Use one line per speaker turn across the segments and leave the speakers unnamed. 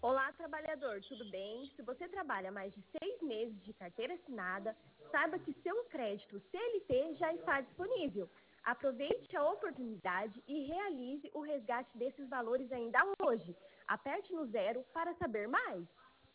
Olá, trabalhador, tudo bem? Se você trabalha mais de 6 meses de carteira assinada, saiba que seu crédito CLT já está disponível. Aproveite a oportunidade e realize o resgate desses valores ainda hoje. Aperte no 0 para saber mais.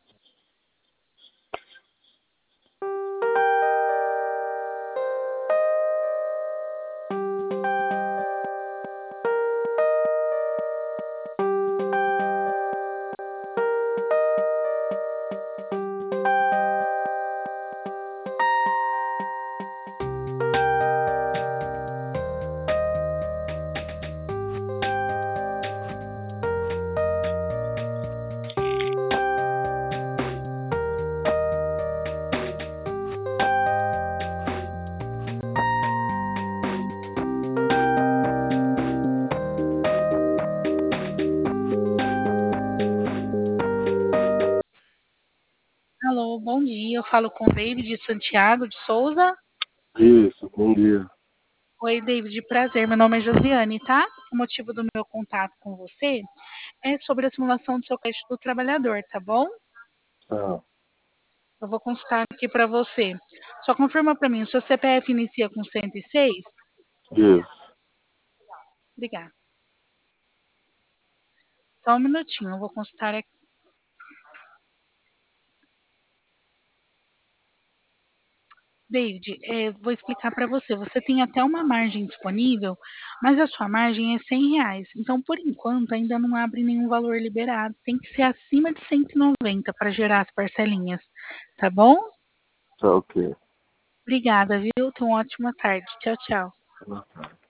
Alô, bom dia. Eu falo com o David Santiago de Souza.
Isso, bom dia.
Oi, David, prazer. Meu nome é Josiane, tá? O motivo do meu contato com você é sobre a simulação do seu crédito do trabalhador, tá bom?
Ah,
Eu vou consultar aqui para você. Só confirma para mim, o seu CPF inicia com 106?
isso.
Obrigada. Só um minutinho, eu vou consultar aqui. David, vou explicar para você. Você tem até uma margem disponível, mas a sua margem é R$ 100. Então, por enquanto, ainda não abre nenhum valor liberado. Tem que ser acima de 190 para gerar as parcelinhas. Tá bom?
Tá ok.
Obrigada, viu? Tenha uma ótima tarde. Tchau, tchau.
Boa tarde.